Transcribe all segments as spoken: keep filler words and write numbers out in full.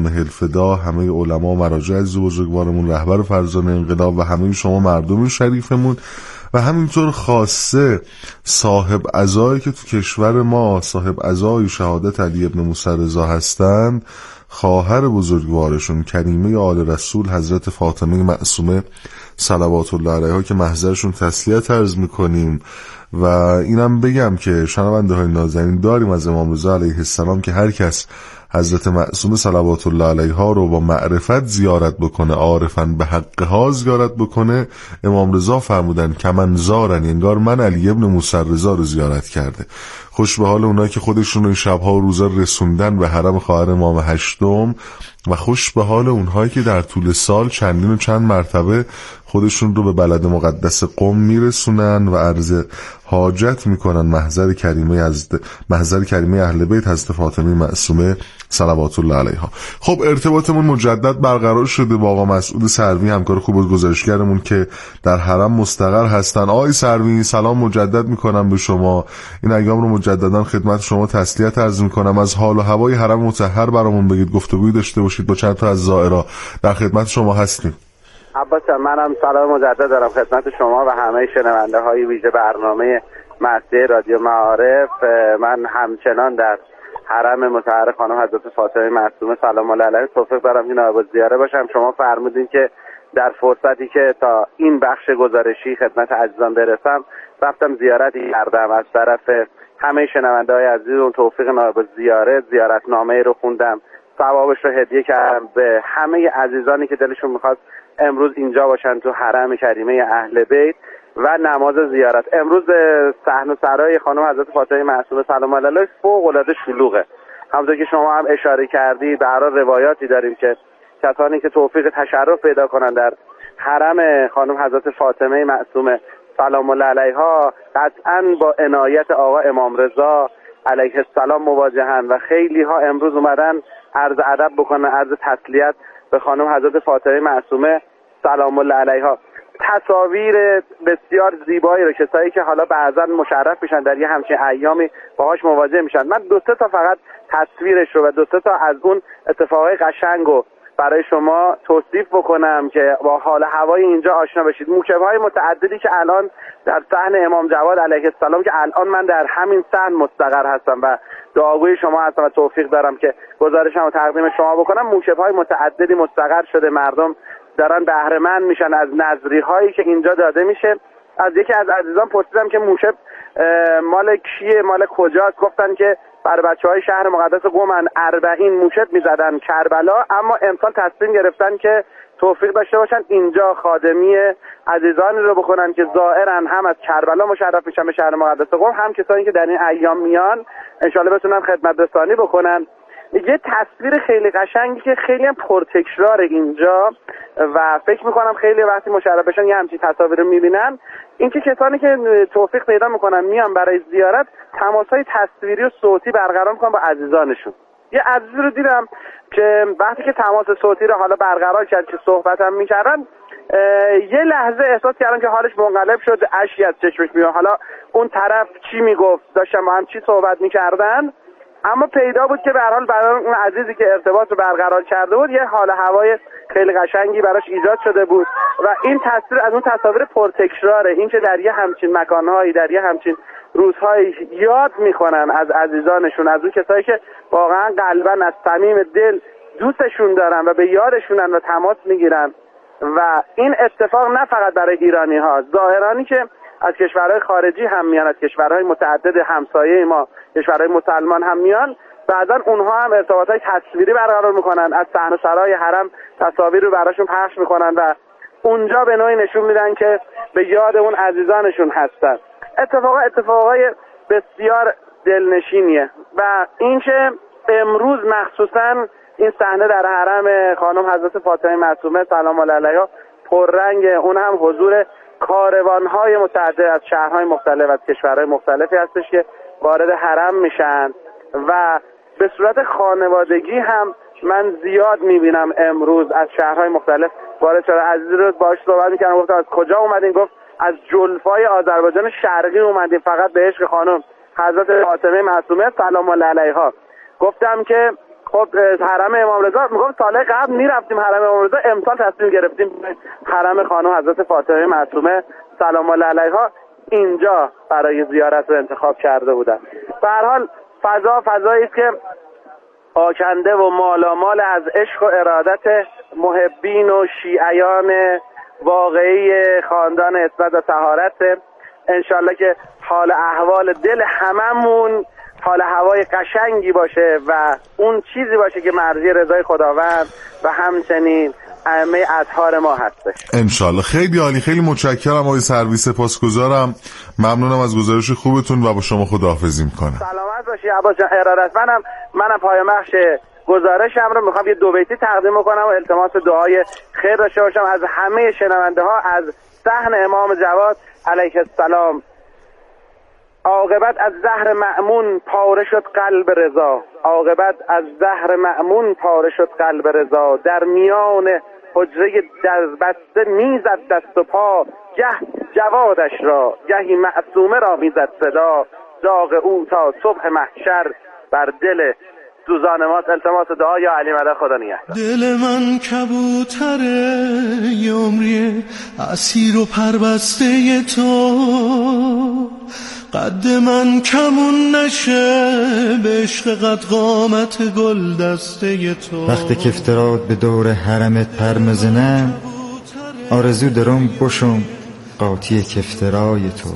همه حلفدا، همه علما و مراجع عزیز بزرگوارمون، رهبر فرزانه انقلاب و همه شما مردم شریفمون و همینطور خاصه صاحب عزایی که تو کشور ما صاحب عزای شهادت علی ابن موسی رضا هستند، خواهر بزرگوارشون کریمه آل رسول حضرت فاطمه معصومه صلوات الله علیها که محضرشون تسلیت عرض میکنیم. و اینم بگم که شنونده های نازنین داریم از امام رضا علیه السلام که هر کس حضرت معصومه صلوات الله علیها رو با معرفت زیارت بکنه، عارفاً به حقها زیارت بکنه، امام رضا فرمودن که من زارن، انگار من علی ابن موسی رضا رو زیارت کرده. خوش به حال اونایی که خودشون رو این شبها و روزا رسوندن به حرم خواهر امام هشتم و خوش به حال اونهایی که در طول سال چندین و چند مرتبه خودشون رو به بلد مقدس قم میرسونن و عرض حاجت میکنن محضر کریمه از محضر کریمه اهل بیت حضرت فاطمه معصومه صلوات الله علیها. خب ارتباطمون مجدد برقرار شده با آقا مسعود سروی، همکار خوب و گزارشگرمون که در حرم مستقر هستن. آقای سروی سلام مجدد میکنم به شما، این ایام رو مجددا خدمت شما تسلیت عرض میکنم. از حال و هوای حرم مطهر برامون بگید، گفتگوی داشته باشید با چند تا از زائرا، در خدمت شما هستیم. عباس منم سلام مجدد دارم خدمت شما و همه شنونده های ویژه برنامه مرثیه رادیو معارف. من همچنان در حرم مطهر خانم حضرت فاطمه معصومه سلام الله علیها توفیق دارم که نایب الزیاره باشم. شما فرمودین که در فرصتی که تا این بخش گزارشی خدمت عزیزان برسم رفتم زیارتی کردم از طرف همه شنونده های عزیز، توفیق نایب الزیاره زیارتنامه رو خوندم، ثوابش رو هدیه کردم به همه عزیزانی که دلشون میخواد امروز اینجا باشن تو حرم کریمه اهل بیت و نماز زیارت. امروز صحن و سرای خانم حضرت فاطمه معصومه سلام الله علیها فوق العاده شلوغه. همونطور که شما هم اشاره کردید به هر حال روایاتی داریم که کسانی که توفیق تشرف پیدا کنن در حرم خانم حضرت فاطمه معصومه سلام الله علیها قطعاً با عنایت آقا امام رضا علیه السلام مواجهن و خیلی ها امروز اومدن عرض ادب بکنن، عرض تسلیت به خانم حضرت فاطمه معصومه سلام الله علیها. تصاویر بسیار زیبایی رو کسایی که حالا بعضا مشرف میشن در یه همچین ایامی باهاش مواجه میشن. من دو سه تا فقط تصویرش رو و دو سه تا از اون اتفاقای قشنگو برای شما توصیف بکنم که با حال هوای اینجا آشنا بشید. موکب‌های متعددی که الان در صحن امام جواد علیه السلام که الان من در همین صحن مستقر هستم و دعاگوی شما هستم و توفیق دارم که گزارشم رو تقدیم شما بکنم. موکب‌های متعددی مستقر شده، مردم دارن بهره مند میشن از نذری هایی که اینجا داده میشه. از یکی از عزیزان پرسیدم که موشب مال کیه، مال کجاست؟ گفتن که برای بچه‌های شهر مقدس قم اربعین موشب میزدن کربلا، اما امسال تصمیم گرفتن که توفیق داشته باشن اینجا خادمی عزیزانی رو بکنن که زائرن، هم از کربلا مشرف میشن به شهر مقدس قم، هم کسانی که در این ایام میان انشالله بتونن خدمت رسانی بکنن. یه تصویر خیلی قشنگی که خیلی هم پرتکرار اینجا و فکر میکنم خیلی وقتی مشرف بشن یه همچین تصاویر رو میبینن، اینکه کسانی که توفیق پیدا میکنن میان برای زیارت تماسهای تصویری و صوتی برقرار میکنن با عزیزانشون. یه عزیزی رو دیدم که وقتی که تماس صوتی رو حالا برقرار کرد که صحبت هم میکردن، یه لحظه احساس کردم که حالش منقلب شد، اشکی از چشمش میاد. حالا اون طرف چی میگفت، داشتن با هم چی صحبت میکردن، اما پیدا بود که به هر حال برای اون عزیزی که ارتباط رو برقرار کرده بود یه حال هوای خیلی قشنگی براش ایجاد شده بود و این تصویر از اون تصاویر پرتکراره، این که در یه همچین مکانهایی در یه همچین روزهایی یاد میکنن از عزیزانشون، از اون کسایی که واقعا قلبا از صمیم دل دوستشون دارن و به یادشونن و تماس میگیرن. و این اتفاق نه فقط برای ایرانی ها، زائرانی که از کشورهای خارجی هم میان، از کشورهای متعدد همسایه ما، کشورهای مسلمان هم میان، بعضا اونها هم ارتباطات تصویری برقرار میکنن، از صحن و سرای حرم تصاویر رو براشون پخش میکنن و اونجا به نوعی نشون میدن که به یاد اون عزیزانشون هستن. اتفاقا اتفاقای بسیار دلنشینیه و اینکه امروز مخصوصا این صحنه در حرم خانم حضرت فاطمه معصومه سلام الله علیها پررنگ، اون هم حضور کاروان‌های متعدد از شهرهای مختلف از کشورهای مختلفی هستش که وارد حرم میشن و به صورت خانوادگی هم من زیاد میبینم امروز از شهرهای مختلف وارد شده. عزیزی رو باهاش صحبت می‌کردم، گفتم از کجا اومدین؟ گفت از جلفای آذربایجان شرقی اومدیم فقط به عشق خانم حضرت فاطمه معصومه سلام الله علیها. گفتم که خب حرم امام رضا میگم سال قبل میرفتیم حرم امام رضا، امسال تصمیم گرفتیم حرم خانم حضرت فاطمه معصومه سلام الله علیها اینجا برای زیارت رو انتخاب کرده بودن. به هر حال فضا فضایی است که آکنده و مالامال از عشق و ارادت محبین و شیعیان واقعی خاندان عصمت و طهارت. انشالله که حال احوال دل هممون حال هوای قشنگی باشه و اون چیزی باشه که مرضی رضای خداوند و همچنین ائمه اطهار ما هستش انشالله. خیلی عالی، خیلی متشکرم آقای سروی، سپاسگزارم، ممنونم از گزارش خوبتون و با شما خداحافظی میکنم. سلامت باشی عباس جان، ارادتمندم. منم پایان بخش گزارشم رو میخوام یه دو بیتی تقدیم کنم و التماس دعای خیر داشته باشم از همه شنونده ها از صحن امام جواد علیه السلام. عاقبت از زهر مأمون پاره شد قلب رضا، عاقبت از زهر مأمون پاره شد قلب رضا، در میان حجره دربسته میزد دست و پا، گه جوادش را گهی معصومه را میزد صدا، داغ او تا صبح محشر بر دل سوزان ماست. التماس دعا یا علی مدد خدا نگهدار. دل من کبوتره یه عمری اسیر و پربسته تو، قد من کمون نشه به عشق قد قامت گل دسته تو. وقتی که افتراد به دور حرمت پر مزنم، آرزو درم بشم قاطی کفترای تو.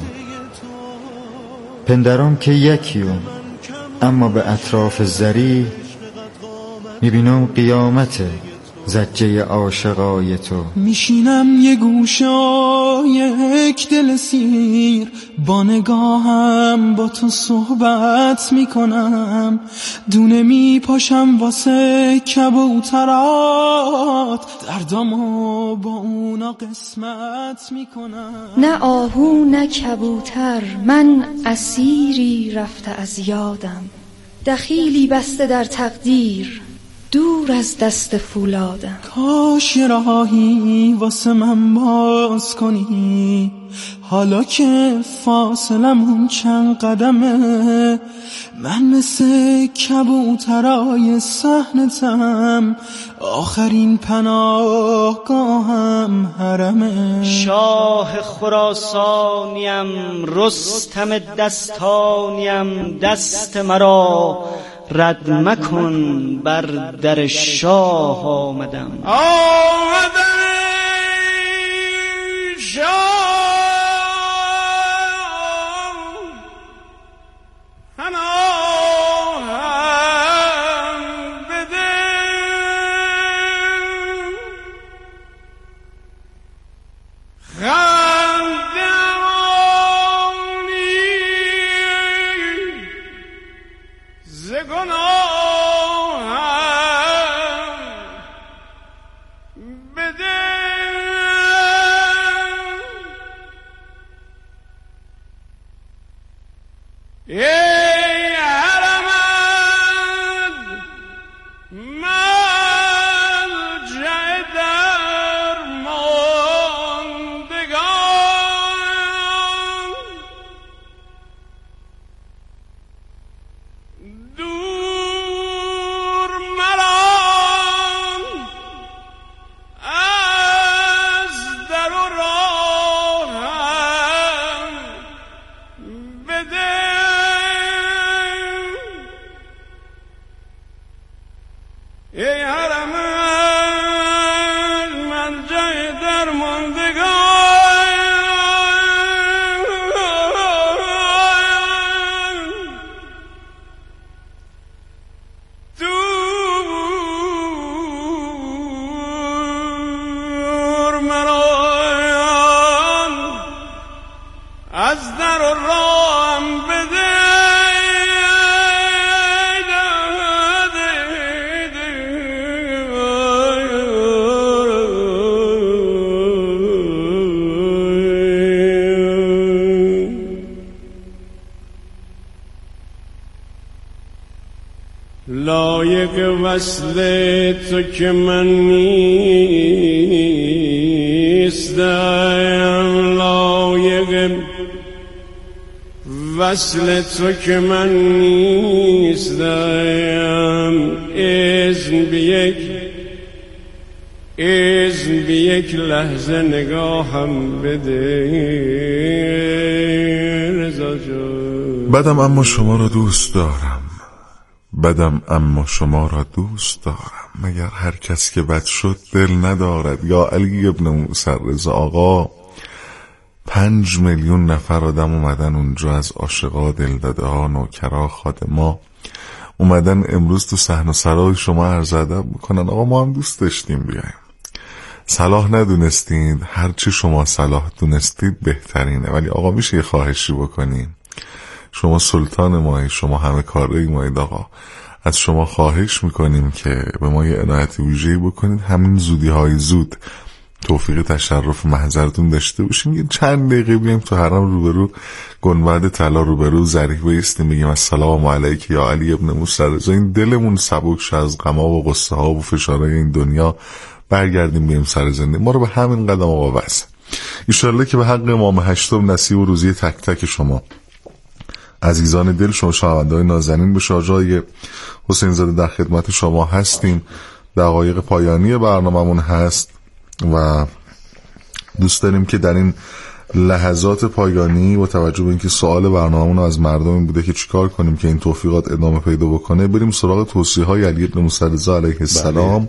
پندرم که یکیم اما به اطراف زری، میبینم قیامت زجه عاشقای تو. میشینم یه گوشای یک دل سیر، با نگاهم با تو صحبت میکنم، دونه میپاشم واسه کبوترات، دردامو با اونا قسمت میکنم. نه آهو نه کبوتر، من اسیری رفته از یادم، دخیلی بسته در تقدیر دور از دست فولادم. کاش یه راهی واسه من باز کنی، حالا که فاصلمون چند قدمه، من مثل کبوترای صحنتم، آخرین پناهگاهم حرمه. شاه خراسانیم رستم دستانیم، دست مرا رد مکن بر در شاه آمدم. آمدم شاه لایق وصل تو که من نیستم، لایق وصل تو که من نیستم، اذن به یک اذن به یک لحظه نگاهم بده رضا جان. بدم اما شما را دوست دارم، بدم اما شما را دوست دارم، مگر هر کس که بد شد دل ندارد. یا علی ابن موسی رضا آقا، پنج میلیون نفر آدم اومدن اونجا، از عاشقا، دلداده ها، نوکرا، خادما اومدن امروز تو صحن سرای شما عرض ادب میکنن. آقا ما هم دوست داشتیم بیایم، صلاح ندونستید، هرچی شما صلاح دونستید بهترینه. ولی آقا میشه یه خواهشی بکنیم؟ شما سلطان مایی، شما همه کاره مایید. آقا از شما خواهش میکنیم که به ما یه عنایت ویژه‌ای بکنید، همین زودی های زود توفیق تشرف محضرتون داشته باشیم، یه چند دقیقه بیایم تو حرم روبرو گنبد طلا روبرو ظریف بایستیم بگیم السلام علیک یا علی ابن موسی رضا. این دلمون سبک شه از غما و غصه ها و فشارهای این دنیا، برگردیم بیم سر زندگی. ما رو به همین قدم آقا واسه ایشالله که به حق امام هشتم نصیب و روزی تک تک شما عزیزان دل، شما شنونده‌های نازنین، به شاجای حسین زاده در خدمت شما هستیم. دقایق پایانی برنامه‌مون هست و دوست داریم که در این لحظات پایانی با توجه به اینکه سوال برنامه‌مون از مردم این بوده که چیکار کنیم که این توفیقات ادامه پیدا بکنه، بریم سراغ توصیه‌های علی بن موسی رضا علیه السلام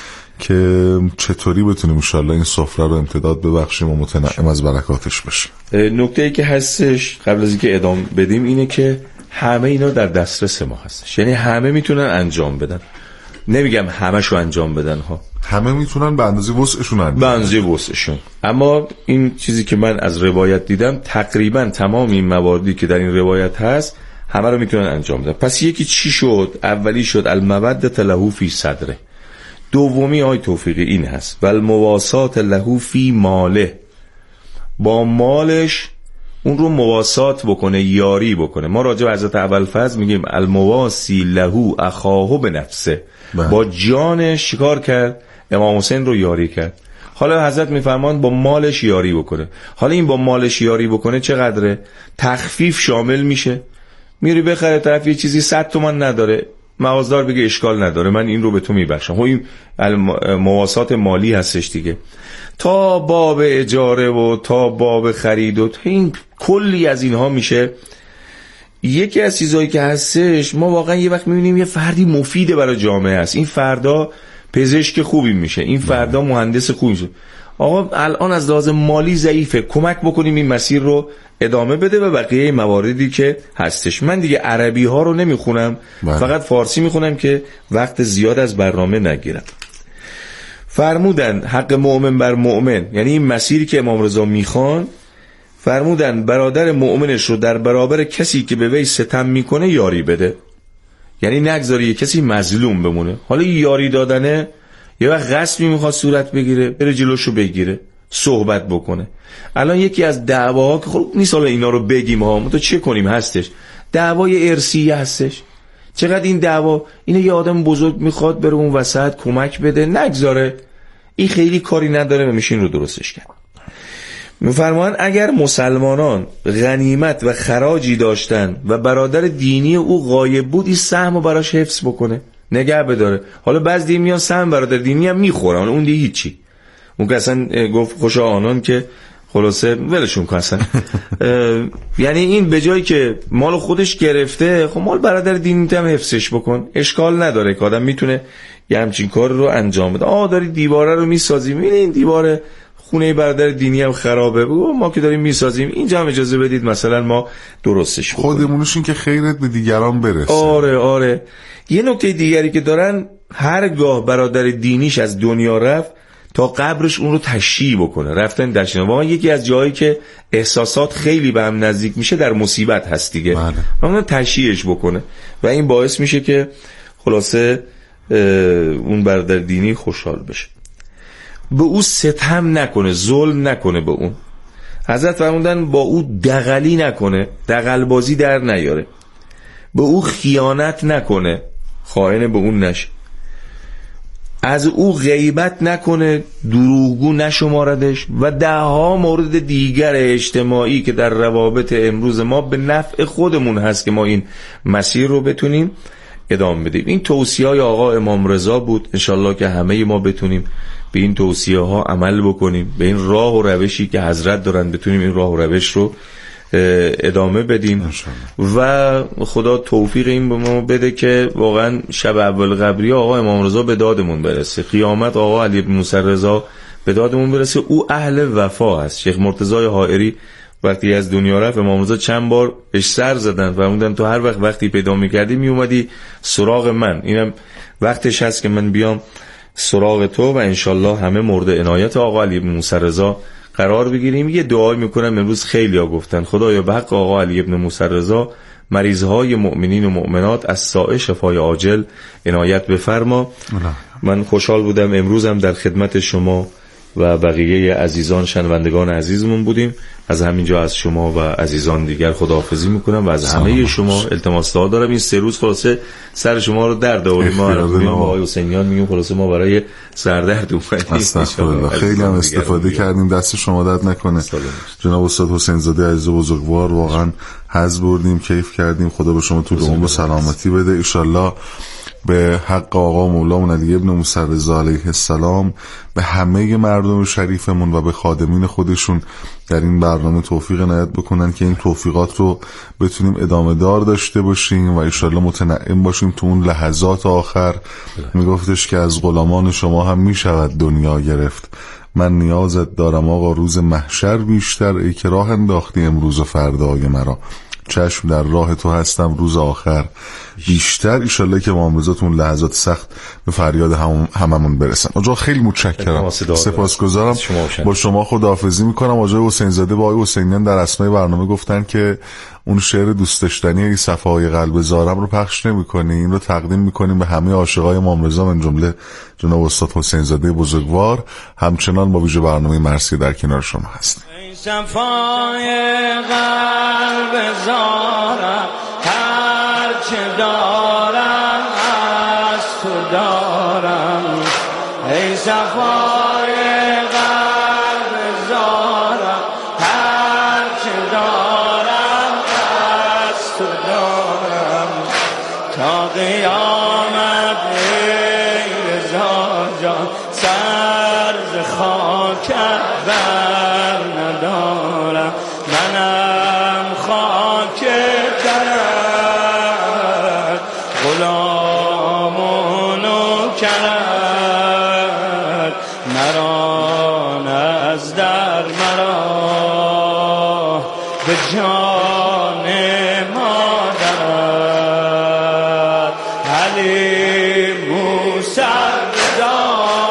که چطوری بتونیم انشالله این سفره رو امتداد ببخشیم و متنعم از برکاتش بشیم. نکته‌ای که هستش قبل از اینکه ادامه بدیم اینه که همه اینا در دسترس ما هستش، یعنی همه میتونن انجام بدن. نمیگم همه‌شو انجام بدن ها، همه میتونن به اندازه وسعشون انجام به اندازه وسعشون. اما این چیزی که من از روایت دیدم تقریبا تمام این مواردی که در این روایت هست همه رو میتونن انجام بدن. پس یکی چی شد؟ اولی شد المودة له فی صدره، دومی آی توفیقی این هست و المواسات له فی ماله، با مالش اون رو مواسات بکنه، یاری بکنه. ما راجع به حضرت ابوالفضل میگیم المواسی له اخاه بنفسه، با جانش شکار کرد، امام حسین رو یاری کرد. حالا حضرت میفرمان با مالش یاری بکنه. حالا این با مالش یاری بکنه چقدره؟ تخفیف شامل میشه. میری بخره طرف یه چیزی صد تومن نداره، مغازدار بگه اشکال نداره من این رو به تو میبخشم. خب این مواسات مالی هستش دیگه، تا باب اجاره و تا باب خرید و این کلی از اینها میشه. یکی از چیزایی که هستش ما واقعا یه وقت میبینیم یه فردی مفیده برای جامعه است، این فردا پزشک خوبی میشه، این فردا مهندس خوبی میشه. آقا الان از لحاظ مالی ضعیفه، کمک بکنیم این مسیر رو ادامه بده و بقیه مواردی که هستش. من دیگه عربی ها رو نمیخونم، فقط فارسی میخونم که وقت زیاد از برنامه نگیرم. فرمودن حق مؤمن بر مؤمن، یعنی این مسیری که امام رضا میخوان، فرمودن برادر مؤمنش رو در برابر کسی که به وی ستم میکنه یاری بده، یعنی نگذاری کسی مظلوم بمونه. حالا یاری دادنه یه وقت غصبی میخواد صورت بگیره، بره جلوشو بگیره، صحبت بکنه. الان یکی از دعواها که خب نیست حالا اینا رو بگیم ها، ما تو چه کنیم، هستش دعوای ارثی هستش. چقدر این دعوا اینه، یه آدم بزرگ میخواد بره اون وسط کمک بده، نگذاره، این خیلی کاری نداره و میشین رو درستش کرد. میفرمان اگر مسلمانان غنیمت و خراجی داشتن و برادر دینی او غایب بود، این سهمو براش حفظ بکنه، نگه بداره. حالا بعضی دیگه میان سهم برادر دینی هم میخورن، اون دیگه هیچی، اون که اصلا گفت خوشا آنان که خلاصه ولشون کن اصلا. یعنی این به جایی که مال خودش گرفته، خب مال برادر دینی هم حفظش بکن، اشکال نداره که آدم میتونه یه همچین کار رو انجام بده. آه داری دیواره رو میسازی، میبینی این دیواره خونه برادر دینی هم خرابه، بگو ما که داریم میسازیم اینجا هم اجازه بدید مثلا ما درستش بکنیم، خودمونشون که خیرت به دیگران برسه. آره آره. یه نکته دیگری که دارن، هرگاه برادر دینیش از دنیا رفت تا قبرش اون رو تشییع بکنه، رفتن دشنه. واقعا یکی از جایی که احساسات خیلی به هم نزدیک میشه در مصیبت هست دیگه، اون تشییعش بکنه و این باعث میشه که خلاصه اون برادر دینی خوشحال بشه. به او ستم نکنه، ظلم نکنه به اون. حضرت فرمودن با او دغلی نکنه، دغلبازی در نیاره. به او خیانت نکنه، خائن به اون نشه. از او غیبت نکنه، دروغگو نشماردش. و ده ها مورد دیگر اجتماعی که در روابط امروز ما به نفع خودمون هست که ما این مسیر رو بتونیم ادامه بدیم. این توصیه‌های آقا امام رضا بود، انشالله که همه ما بتونیم به این توصیه ها عمل بکنیم، به این راه و روشی که حضرت دارن بتونیم این راه و روش رو ادامه بدیم و خدا توفیق این به ما بده که واقعا شب اول قبری آقا امام رضا به دادمون برسه، قیامت آقا علی بن موسی رضا به دادمون برسه. او اهل وفا هست. شیخ مرتضی حائری وقتی از دنیا رفت امام رضا چند بار اش سر زدن فرمودن تو هر وقت وقتی پیدا می‌کردی میومدی سراغ من، اینم وقتش هست که من بیام سراغ تو و انشالله همه مورد عنایت آقا علی بن موسی رضا قرار بگیریم. یه دعای میکنم امروز خیلی ها گفتن خدایا به حق آقا علی بن موسی رضا مریضهای مؤمنین و مؤمنات از سائه شفای عاجل عنایت بفرما. من خوشحال بودم امروزم در خدمت شما و بقیه عزیزان شنوندگان عزیزمون بودیم. از همینجا از شما و عزیزان دیگر خداحافظی میکنم و از همه شما التماس دعا دارم. این سه روز خلاصه سر شما رو درد آوریم، ما با آقای حسینیان میگیم خلاصه ما برای سردرد اومدیم. خیلی هم استفاده کردیم، دست شما درد نکنه. جناب استاد حسین زاده عزیز بزرگوار واقعا حظ بردیم، کیف کردیم. خدا به شما طول عمر و سلامتی بده. ان شاءالله به حق آقا مولامون علی ابن موسی رضا علیه السلام به همه مردم شریفمون و به خادمین خودشون در این برنامه توفیق عنایت بکنن که این توفیقات رو بتونیم ادامه دار داشته باشیم و ان شاءالله متنعم باشیم تو اون لحظات آخر. میگفتش که از غلامان شما هم میشود دنیا گرفت، من نیازت دارم آقا روز محشر بیشتر، ای که راه انداختی امروز و فردای مرا، چشم در راه تو هستم روز آخر بیشتر. ایشالله که امام رضا تون لحظات سخت به فریاد هم هممون برسن. آجا خیلی متشکرم، سپاسگزارم. با شما خداحافظی میکنم. آجای حسین زاده با آقای حسینیان در اسمای برنامه گفتن که اون شعر دوست داشتنی ای صفای قلب زارم رو پخش نمی‌کنی، این رو تقدیم می‌کنیم به همه عاشقای امام رضا من جمله جناب استاد حسین زاده بزرگوار. همچنان با ویژه برنامه مرسی در کنار شما هستیم. صفای قلب زارم هر چه دارم از تو دارم، ای صفای قلب زارم هر چه دارم از تو دارم، تا قیامت ای رضا جان سر ز خاکت بر ندارم، منم خاک درت غلام و نوکرت، مران از در مرا به جان مادرت، علی موسی رضا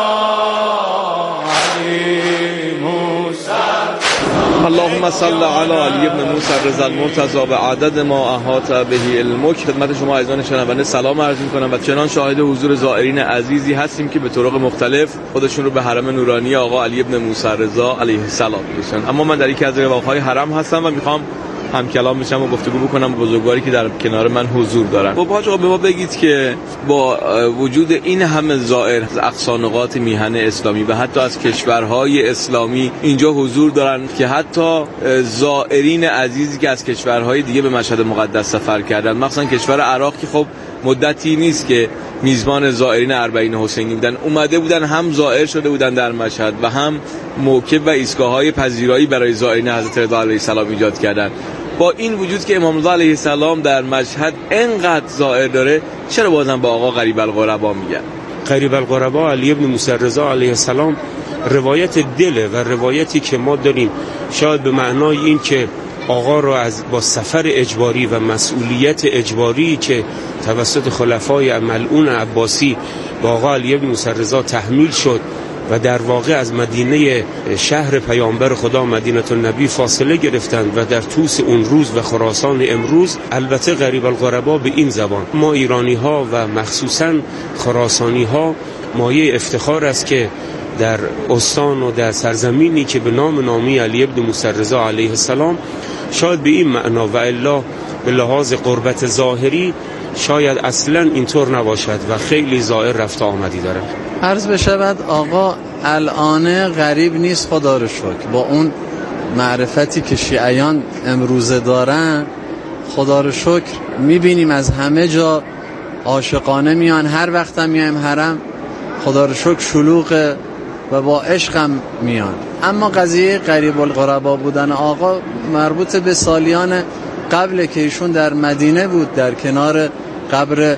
اللهم صل علی علی بن موسی رضا المرتضی به عدد ما احاط به علمک. خدمت شما عزیزان شنونده سلام عرض می‌کنم و چنان شاهد حضور زائرین عزیزی هستیم که به طرق مختلف خودشون رو به حرم نورانی آقا علی بن موسی رضا علیه السلام می‌رسونن. اما من در یکی از رواق‌های حرم هستم و می‌خوام هم کلام بشم و گفتگو بکنم با بزرگواری که در کنار من حضور دارن. خب حاج آقا به ما بگید که با وجود این همه زائر از اقصا نقاط میهن اسلامی و حتی از کشورهای اسلامی اینجا حضور دارن که حتی زائرین عزیزی که از کشورهای دیگه به مشهد مقدس سفر کردن، مثلا کشور عراق که خب مدتی نیست که میزبان زائرین اربعین حسینی بودن، اومده بودن هم زائر شده بودن در مشهد و هم موکب و ایستگاه‌های پذیرایی برای زائرین حضرت رضا علیه السلام ایجاد کردن. با این وجود که امام رضا علیه السلام در مشهد انقدر زائر داره، چرا بازم با آقا غریب الغربا میگن؟ غریب الغربا علی ابن موسی رضا علیه السلام روایت دله و روایتی که ما داریم شاید به معنای این که آقا را از با سفر اجباری و مسئولیت اجباری که توسط خلفای ملعون عباسی با آقا علی ابن موسی رضا تحمیل شد و در واقع از مدینه شهر پیامبر خدا مدینه النبی فاصله گرفتند و در طوس اون روز و خراسان امروز، البته غریب الغربا به این زبان ما ایرانی ها و مخصوصا خراسانی ها مایه افتخار است که در استان و در سرزمینی که به نام نامی علی ابن موسی رضا علیه السلام شاید به این معنا و الا به لحاظ قربت ظاهری شاید اصلا اینطور نباشد و خیلی زائر رفت آمدی داره. عرض بشود آقا الان غریب نیست، خدا رو شکر با اون معرفتی که شیعیان امروزه دارن خدا رو شکر میبینیم از همه جا عاشقانه میان. هر وقت هم میایم حرم خدا رو شکر شلوغه و با عشقم میان. اما قضیه قریب القربا بودن آقا مربوط به سالیان قبل که ایشون در مدینه بود، در کنار قبر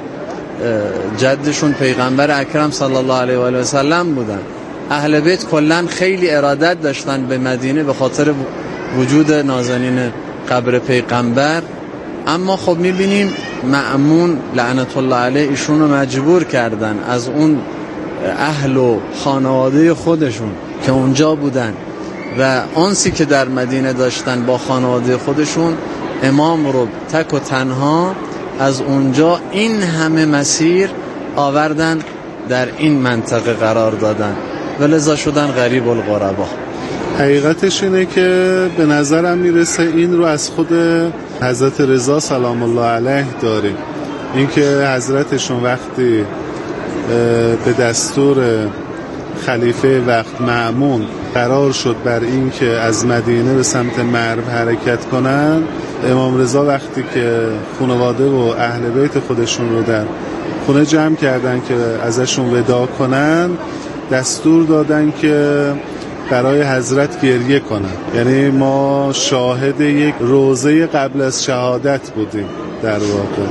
جدشون پیغمبر اکرم صلی الله علیه و آله و سلم بودن. اهل بیت کلن خیلی ارادت داشتن به مدینه به خاطر وجود نازنین قبر پیغمبر. اما خب میبینیم مأمون لعنت الله علیه ایشون رو مجبور کردن از اون اهل و خانواده خودشون که اونجا بودن و انسی که در مدینه داشتن با خانواده خودشون، امام رو تک و تنها از اونجا این همه مسیر آوردن در این منطقه قرار دادن و لذا شدن غریب الغربا. حقیقتش اینه که به نظرم میرسه این رو از خود حضرت رضا سلام الله علیه داریم. اینکه حضرتشون وقتی به دستور خلیفه وقت مأمون قرار شد بر این که از مدینه به سمت مرو حرکت کنن، امام رضا وقتی که خانواده و اهل بیت خودشون رو در خونه جمع کردن که ازشون وداع کنن، دستور دادن که برای حضرت گریه کنن. یعنی ما شاهد یک روزه قبل از شهادت بودیم در واقع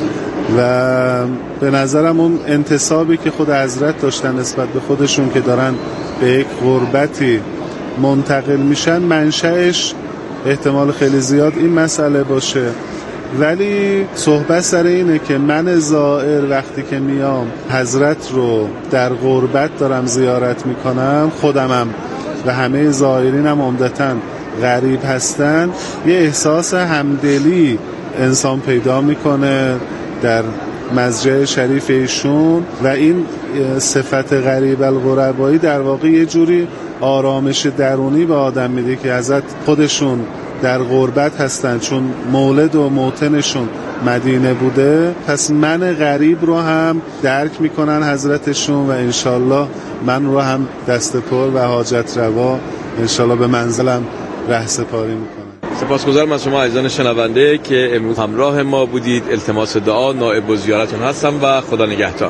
و به نظرم اون انتسابی که خود حضرت داشتن نسبت به خودشون که دارن به یک غربتی منتقل میشن، منشأش احتمال خیلی زیاد این مسئله باشه. ولی صحبت سر اینه که من زائر وقتی که میام حضرت رو در غربت دارم زیارت میکنم، خودمم و همه زائرینم عمدتاً غریب هستن، یه احساس همدلی انسان پیدا میکنه در مسجد شریف ایشون و این صفت غریب الغربایی در واقع یه جوری آرامش درونی به آدم میده که حضرت خودشون در غربت هستن چون مولد و موطنشون مدینه بوده. پس من غریب رو هم درک میکنن حضرتشون و انشالله من رو هم دست پر و حاجت روا انشالله به منزلم ره سپاری میکنن. سپاسگزارم از شما عزیزان شنونده که امروز همراه ما بودید. التماس دعا نائب و زیارتون هستم و خدا نگهدار.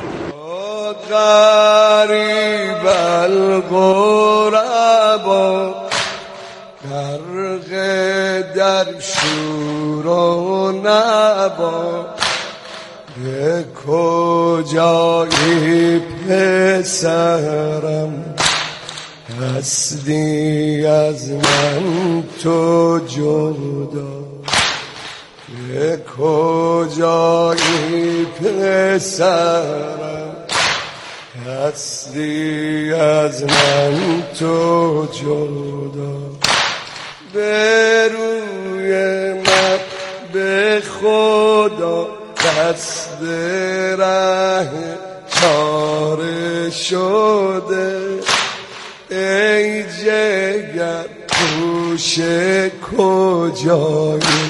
غریب الغربا غرق در شور و نبا، به کجایی پسرم هستی از من تو جدا، به کجایی پسرم هستی از من تو جدا، به روی من به خدا دست ره چاره شده، ای جگر گوش کجایی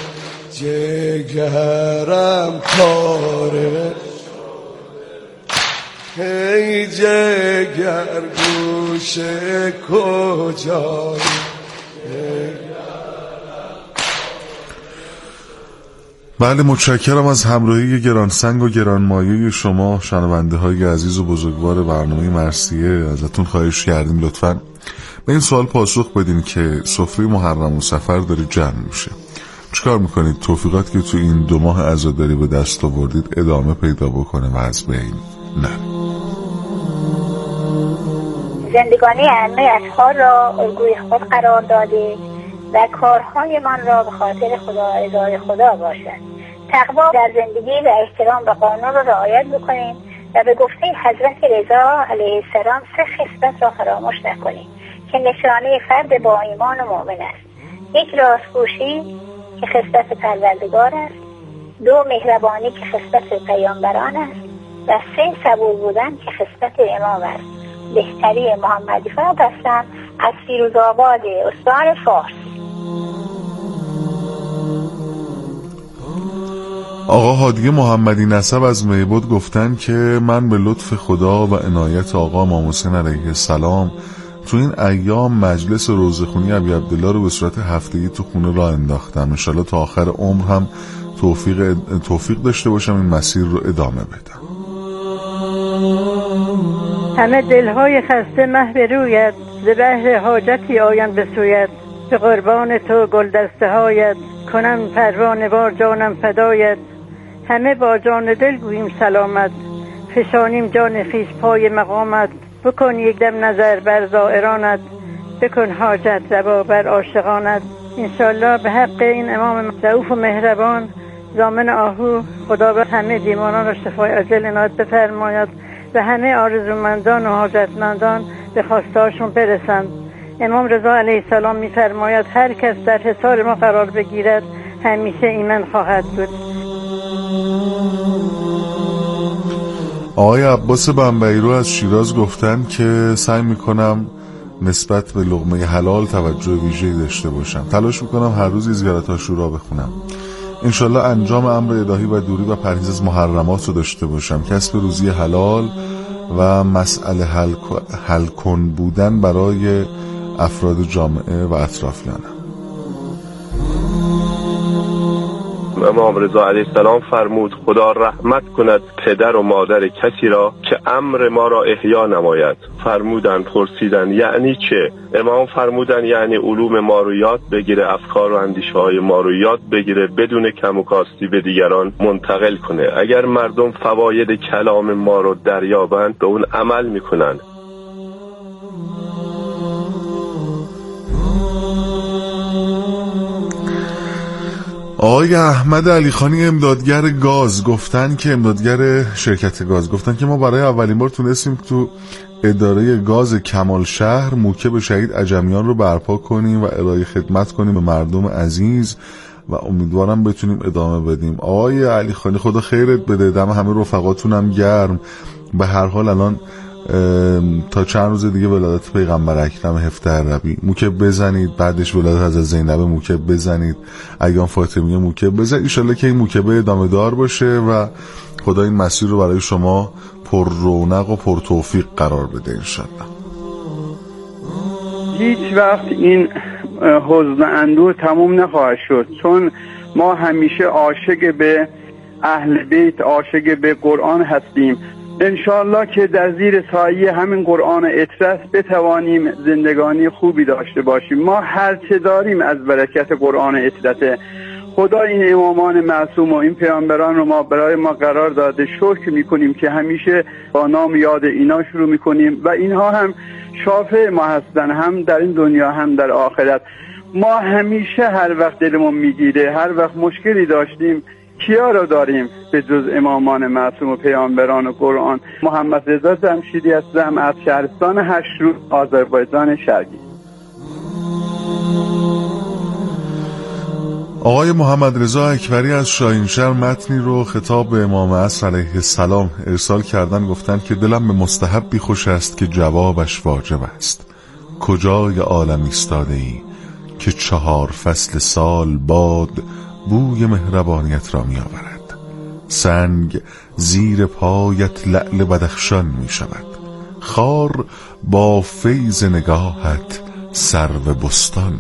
جگرم پاره، ای جگر گوش کجایی. بله، متشکرم از همراهی گرانسنگ و گرانمایه شما شنونده های عزیز و بزرگوار برنامه مرثیه. ازتون خواهش کردیم لطفاً به این سوال پاسخ بدین که سفره محرم و سفر داره جمع میشه، چیکار میکنید توفیقات که تو این دو ماه عزاداری به دست آوردید ادامه پیدا بکنه و از بین نه؟ زندگانی ائمه اطهار را الگوی خود قرار داده و کارهای من را به خاطر خدا رضای خدا باشد. تقوا در زندگی و احترام به قانون را رعایت بکنیم و به گفته حضرت رضا علیه السلام سه خصلت را فراموش نکنیم که نشانه فرد با ایمان و مؤمن است. یک، راستگوشی که خصلت پروردگار است، دو، مهربانی که خصلت پیامبران است و سه، صبور بودن که خصلت امام است. بهتری محمدی فرد هستم از فیروزآباد استان فارس. آقا هادی محمدی نسب از میبود گفتن که من به لطف خدا و عنایت آقا امام حسین علیه السلام تو این ایام مجلس روزخونی ابی عبدالله رو به صورت هفتگی تو خونه راه انداختم. انشالله تا آخر عمر هم توفیق توفیق داشته باشم این مسیر رو ادامه بدم. همه دلهای خسته مه بروید، ز بهر حاجتی آیند به سویت. به قربان تو گل دسته هایت، کنم پروانه وار جانم فدایت. همه با جان دل گوییم سلامت، فشانیم جان خویش پای مقامت. بکن یک دم نظر بر زائرانت، بکن حاجت روا بر عاشقانت. انشالله به حق این امام رؤوف و مهربان ضامن آهو، خدا به همه بیماران را شفای عاجل عنایت بفرماید و همه آرزومندان و حاجتمندان به خواستهاشون برسند. امام رضا علیه السلام می‌فرماید هر کس در حصار ما قرار بگیرد همیشه ایمن خواهد بود. آقای عباس بنبئی رو از شیراز گفتن که سعی میکنم نسبت به لقمه حلال توجه ویژه‌ای داشته باشم. تلاش میکنم هر روز زیارت عاشورا بخونم. انشالله انجام امر الهی و دوری و پرهیز از محرمات رو داشته باشم. کسب روزی حلال و مسئله حل, حل کن بودن برای افراد جامعه و اطرافیانم. امام رضا علیه السلام فرمود خدا رحمت کند پدر و مادر کسی را که امر ما را احیا نماید. فرمودن پرسیدن یعنی چه؟ امام فرمودن یعنی علوم ما رو یاد بگیره، افکار و اندیشه های ما رو یاد بگیره، بدون کم و کاستی به دیگران منتقل کنه. اگر مردم فواید کلام ما رو دریابند به اون عمل میکنن. آقای احمد علیخانی امدادگر گاز گفتن که امدادگر شرکت گاز گفتن که ما برای اولین بار تونستیم تو اداره گاز کمال شهر موکب شهید عجمیان رو برپا کنیم و ارائه خدمت کنیم به مردم عزیز و امیدوارم بتونیم ادامه بدیم. آقای علیخانی خدا خیرت بده، دم همه رفقاتونم گرم. به هر حال الان تا چند روز دیگه ولادت پیغمبر اکرم هفته ربیع موکب بزنید، بعدش ولادت حضرت زینب موکب بزنید، ایام فاطمیه موکب بزنید. ان شاءالله که این موکبه ادامه دار باشه و خدا این مسیر رو برای شما پر رونق و پر توفیق قرار بده ان شاءالله. هیچ وقت این حزن و اندوه تموم نخواهد شد، چون ما همیشه عاشق به اهل بیت، عاشق به قرآن هستیم. انشاءالله که در زیر سایه همین قرآن اطرس بتوانیم زندگانی خوبی داشته باشیم. ما هر چه داریم از برکت قرآن اطرسه. خدا این امامان معصوم و این پیامبران رو ما برای ما قرار داده. شکر میکنیم که همیشه با نام یاد اینا شروع میکنیم و اینها هم شافع ما هستن، هم در این دنیا هم در آخرت. ما همیشه هر وقت دلمون میگیره، هر وقت مشکلی داشتیم، کیا رو داریم به جز امامان معصوم و پیامبران و قرآن؟ محمد رضا جمشیدی هستم از شهرستان هشرو، آذربایجان شرقی. آقای محمد رضا اکبری از شاهینشهر متنی رو خطاب به امام عصر علیه السلام ارسال کردن، گفتن که دلم به مستحبی خوش است که جوابش واجب است. کجای عالم ایستاده ای که چهار فصل سال باد بوی مهربانیت را می آورد. سنگ زیر پایت لعل بدخشان می شود، خار با فیض نگاهت سرو بستان.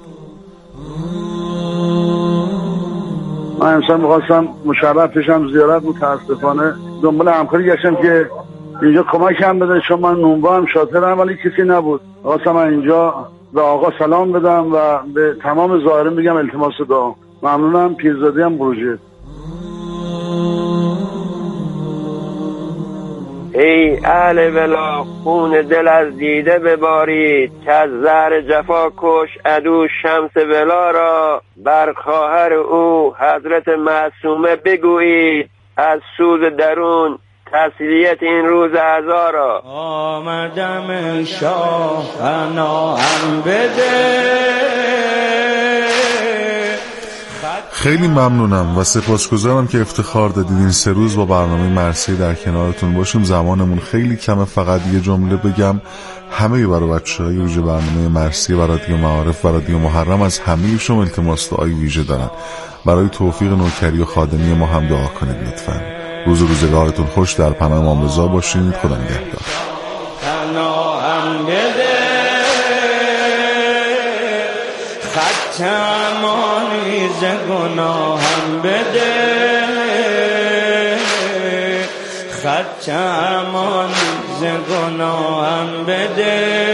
من امشب میخواستم مشرف بشم زیارت، متاسفانه دنبال همکاری گشتم که اینجا کمک هم بده، چون من نونوا هم شاطرم ولی کسی نبود. خواستم اینجا به آقا سلام بدم و به تمام زائرین بگم التماس دعا. ممنونم. پیرزادی هم بروجه. ای اهل ولا خون دل از دیده ببارید، که از زهر جفا کش عدو شمس ولا را. بر خواهر او حضرت معصومه بگویید، از سوز درون تسلیت این روز عزا را. آمدم شاه پناهم بده. خیلی ممنونم و سپاسگزارم که افتخار دادید این سه روز با برنامه مرسی در کنارتون باشیم. زمانمون خیلی کمه. فقط یه جمله بگم، همه برای بچه‌های ویژه برنامه مرسی و رادیو معارف و رادیو محرم از همه شما التماس دعای ویژه دارن. برای توفیق نوکری و خادمی ما هم دعا کنید لطفاً. روز و روزگارتون خوش، در پناه امام رضا باشید. خدا نگهدار. پناهم بده، خط امانی ز گناهم بده، خط امانی ز گناهم بده.